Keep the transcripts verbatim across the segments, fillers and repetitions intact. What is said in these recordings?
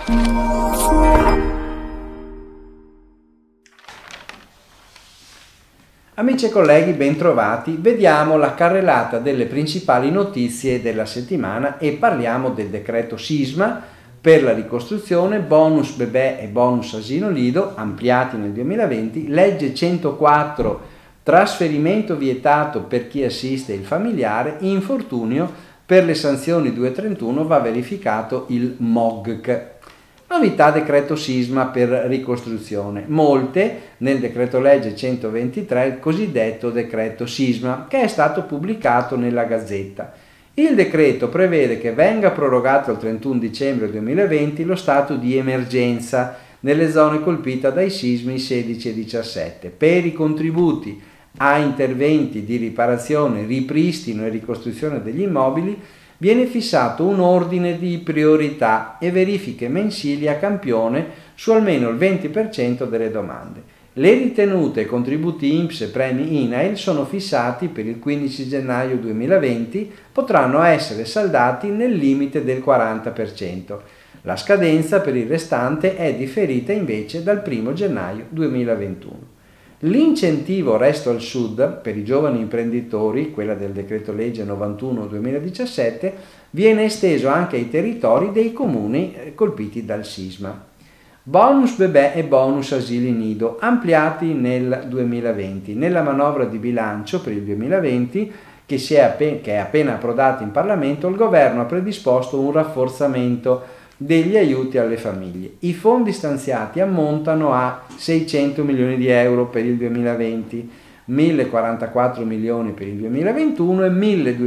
Amici e colleghi, bentrovati. Vediamo la carrellata delle principali notizie della settimana e parliamo del decreto sisma per la ricostruzione, bonus bebè e bonus asilo nido ampliati nel duemilaventi, legge centoquattro, trasferimento vietato per chi assiste il familiare, infortunio, per le sanzioni duecentotrentuno va verificato il M O G C. Novità decreto sisma per ricostruzione, molte nel decreto legge centoventitré, il cosiddetto decreto sisma, che è stato pubblicato nella Gazzetta. Il decreto prevede che venga prorogato al trentuno dicembre duemilaventi lo stato di emergenza nelle zone colpite dai sismi sedici e diciassette per i contributi a interventi di riparazione, ripristino e ricostruzione degli immobili. Viene fissato un ordine di priorità e verifiche mensili a campione su almeno il venti per cento delle domande. Le ritenute contributi I N P S e premi I N A I L sono fissati per il quindici gennaio duemilaventi, potranno essere saldati nel limite del quaranta per cento. La scadenza per il restante è differita invece dal primo gennaio duemilaventuno. L'incentivo Resto al Sud per i giovani imprenditori, quella del decreto legge novantuno duemiladiciassette, viene esteso anche ai territori dei comuni colpiti dal sisma. Bonus bebè e bonus asili nido ampliati nel duemilaventi. Nella manovra di bilancio per il duemilaventi, che, si è appena, che è appena approdata in Parlamento, il governo ha predisposto un rafforzamento degli aiuti alle famiglie. I fondi stanziati ammontano a seicento milioni di euro per il duemilaventi, millequarantaquattro milioni per il duemilaventuno e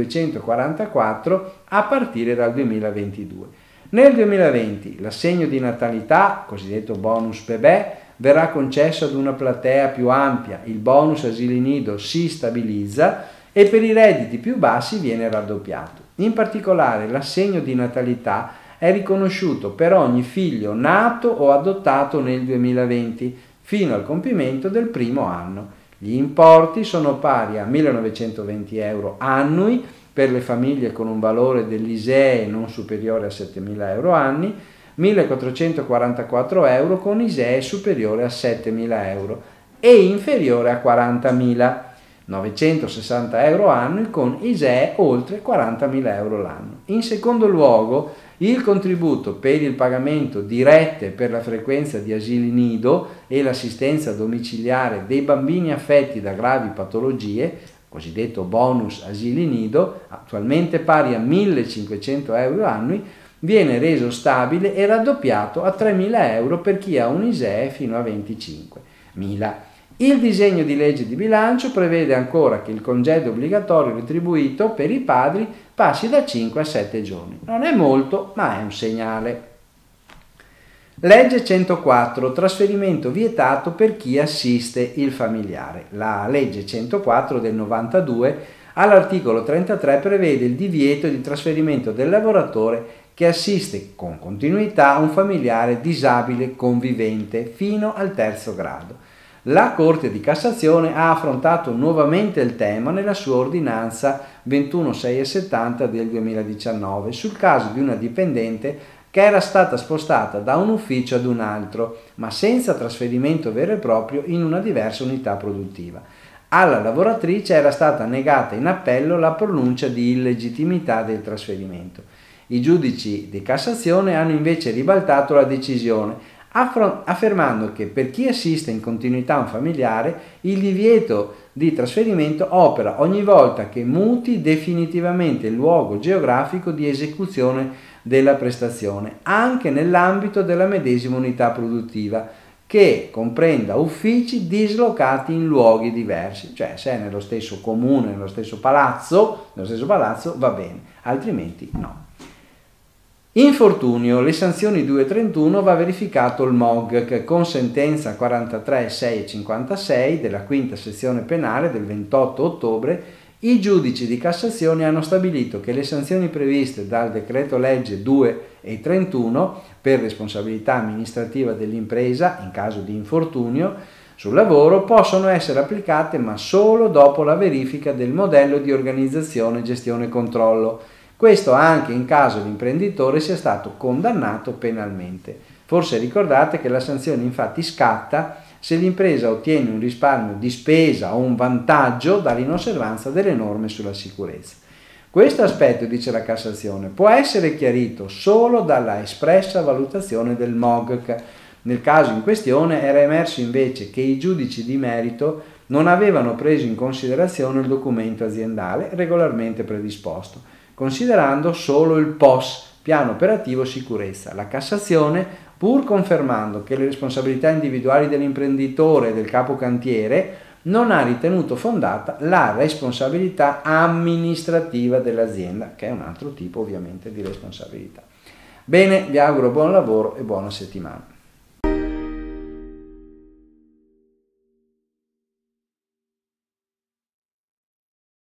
milleduecentoquarantaquattro a partire dal duemilaventidue. Nel duemilaventi l'assegno di natalità, cosiddetto bonus bebè, verrà concesso ad una platea più ampia, il bonus asili nido si stabilizza e per i redditi più bassi viene raddoppiato. In particolare l'assegno di natalità è riconosciuto per ogni figlio nato o adottato nel duemilaventi fino al compimento del primo anno. Gli importi sono pari a millenovecentoventi euro annui per le famiglie con un valore dell'I S E E non superiore a settemila euro annui, millequattrocentoquarantaquattro euro con I S E E superiore a settemila euro e inferiore a quarantamila, novecentosessanta euro annui con I S E E oltre quarantamila euro l'anno. In secondo luogo, il contributo per il pagamento di rette per la frequenza di asili nido e l'assistenza domiciliare dei bambini affetti da gravi patologie, cosiddetto bonus asili nido, attualmente pari a millecinquecento euro annui, viene reso stabile e raddoppiato a tremila euro per chi ha un I S E E fino a venticinquemila. Il disegno di legge di bilancio prevede ancora che il congedo obbligatorio retribuito per i padri passi da cinque a sette giorni. Non è molto, ma è un segnale. Legge centoquattro, trasferimento vietato per chi assiste il familiare. La legge centoquattro del novantadue all'articolo trentatré prevede il divieto di trasferimento del lavoratore che assiste con continuità un familiare disabile convivente fino al terzo grado. La Corte di Cassazione ha affrontato nuovamente il tema nella sua ordinanza ventunoseicentosettanta del duemiladiciannove sul caso di una dipendente che era stata spostata da un ufficio ad un altro, ma senza trasferimento vero e proprio in una diversa unità produttiva. Alla lavoratrice era stata negata in appello la pronuncia di illegittimità del trasferimento. I giudici di Cassazione hanno invece ribaltato la decisione, affermando che per chi assiste in continuità un familiare il divieto di trasferimento opera ogni volta che muti definitivamente il luogo geografico di esecuzione della prestazione, anche nell'ambito della medesima unità produttiva, che comprenda uffici dislocati in luoghi diversi, cioè se è nello stesso comune, nello stesso palazzo, nello stesso palazzo va bene, altrimenti no. Infortunio, le sanzioni duecentotrentuno va verificato il M O G C con sentenza quarantatré sei cinquantasei della quinta sezione penale del ventotto ottobre. I giudici di Cassazione hanno stabilito che le sanzioni previste dal decreto legge due e trentuno per responsabilità amministrativa dell'impresa in caso di infortunio sul lavoro possono essere applicate ma solo dopo la verifica del modello di organizzazione, gestione e controllo. Questo anche in caso l'imprenditore sia stato condannato penalmente. Forse ricordate che la sanzione infatti scatta se l'impresa ottiene un risparmio di spesa o un vantaggio dall'inosservanza delle norme sulla sicurezza. Questo aspetto, dice la Cassazione, può essere chiarito solo dalla espressa valutazione del M O G C. Nel caso in questione era emerso invece che i giudici di merito non avevano preso in considerazione il documento aziendale regolarmente predisposto, considerando solo il P O S, Piano Operativo Sicurezza. La Cassazione, pur confermando che le responsabilità individuali dell'imprenditore e del capocantiere, non ha ritenuto fondata la responsabilità amministrativa dell'azienda, che è un altro tipo ovviamente di responsabilità. Bene, vi auguro buon lavoro e buona settimana.